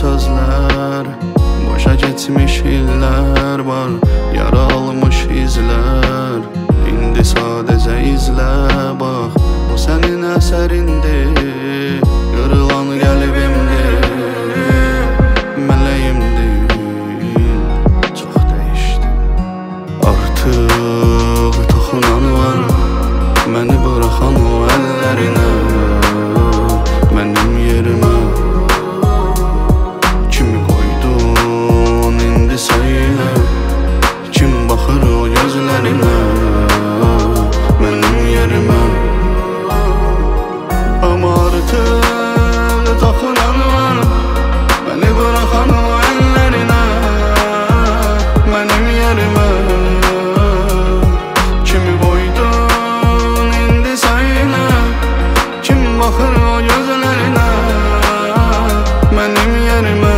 sözlər, boşa geçmiş illər var, yara almış izlər. İndi sadəcə izlə bax, bu sənin əsərindir, qırılan qəlbimdir, mələyimdir, çox dəyişdim. Artıq toxunan var, məni buraxan o əllərinə, mənim yerimə. Kimi qoydun indi söylə, kim baxır o gözlərinə, mənim yerimə. Amma artıq toxunan var, məni buraxan o əllərinə, mənim yerimə. Kimi qoydun indi söylə, kim baxır o gözlərinə, mənim yerimə.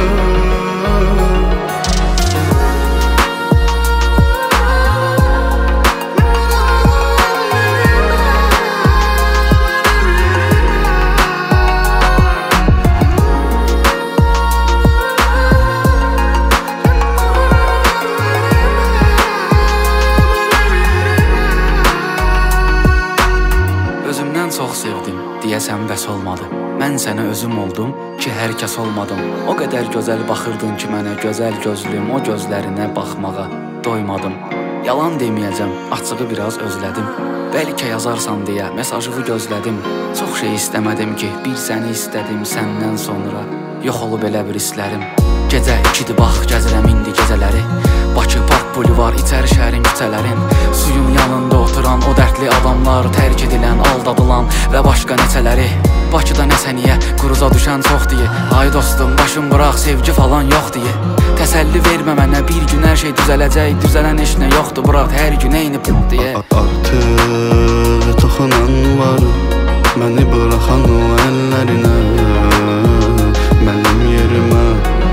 Özümdən çox sevdim, deyəsən bəs olmadı. Mən sənə özüm oldum ki, hər kəs olmadım. O qədər gözəl baxırdın ki mənə, gözəl gözlüm, o gözlərinə baxmağa doymadım. Yalan deməyəcəm, açığı biraz özlədim. Bəlkə yazarsan deyə mesajını gözlədim. Çox şey istəmədim ki, bir səni istədim, səndən sonra yox olub elə bir hisslərim. Gecə 2-dir bax, gəzirəm indi gecələri, Bakı park bulivar, içəri şəhərin küçələrin. Suyun yanında oturan o dərdli adamlar, tərk edilən, aldadılan və başqa neçələri. Bakıda nəsə niyə, quruza düşən çox deyə, ay dostum başım bıraq, sevgi falan yox deyə. Təsəlli vermə mənə, bir gün hər şey düzələcək, düzələn heç nə yoxdur, bıraq hər gün eyni put deyə. Artıq toxunan var, məni buraxan o əllərinə, mənim yerimə.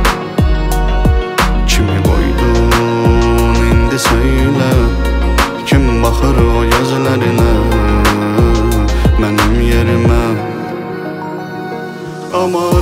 Kimi qoydun indi söylə, kim baxır o gözlərinə, mənim yerimə. Amma